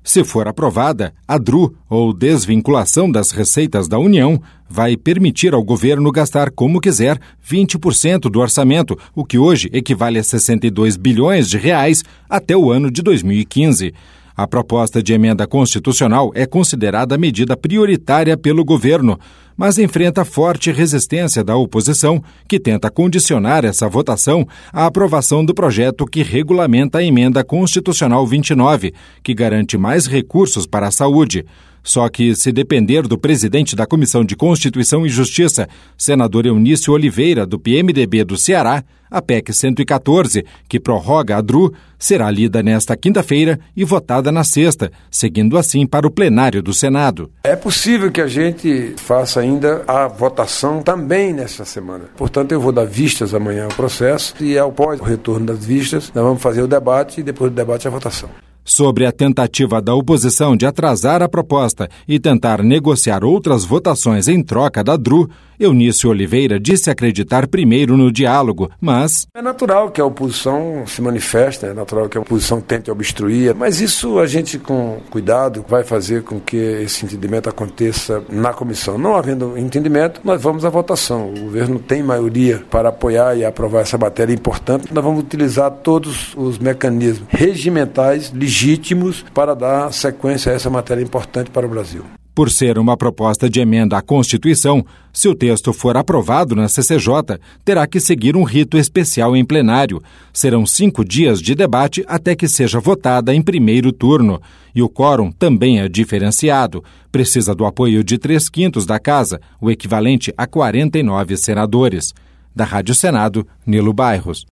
Se for aprovada, a DRU, ou Desvinculação das Receitas da União, vai permitir ao governo gastar como quiser 20% do orçamento, o que hoje equivale a 62 bilhões de reais até o ano de 2015. A proposta de emenda constitucional é considerada medida prioritária pelo governo, mas enfrenta forte resistência da oposição, que tenta condicionar essa votação à aprovação do projeto que regulamenta a emenda constitucional 29, que garante mais recursos para a saúde. Só que, se depender do presidente da Comissão de Constituição e Justiça, senador Eunício Oliveira, do PMDB do Ceará, a PEC 114, que prorroga a DRU, será lida nesta quinta-feira e votada na sexta, seguindo assim para o plenário do Senado. É possível que a gente faça ainda a votação também nesta semana. Portanto, eu vou dar vistas amanhã ao processo e, após o retorno das vistas, nós vamos fazer o debate e, depois do debate, a votação. Sobre a tentativa da oposição de atrasar a proposta e tentar negociar outras votações em troca da DRU, Eunício Oliveira disse acreditar primeiro no diálogo, mas... É natural que a oposição se manifeste, é natural que a oposição tente obstruir, mas isso a gente, com cuidado, vai fazer com que esse entendimento aconteça na comissão. Não havendo entendimento, nós vamos à votação. O governo tem maioria para apoiar e aprovar essa matéria importante. Nós vamos utilizar todos os mecanismos regimentais legítimos para dar sequência a essa matéria importante para o Brasil. Por ser uma proposta de emenda à Constituição, se o texto for aprovado na CCJ, terá que seguir um rito especial em plenário. Serão 5 dias de debate até que seja votada em primeiro turno. E o quórum também é diferenciado. Precisa do apoio de 3/5 da Casa, o equivalente a 49 senadores. Da Rádio Senado, Nilo Bairros.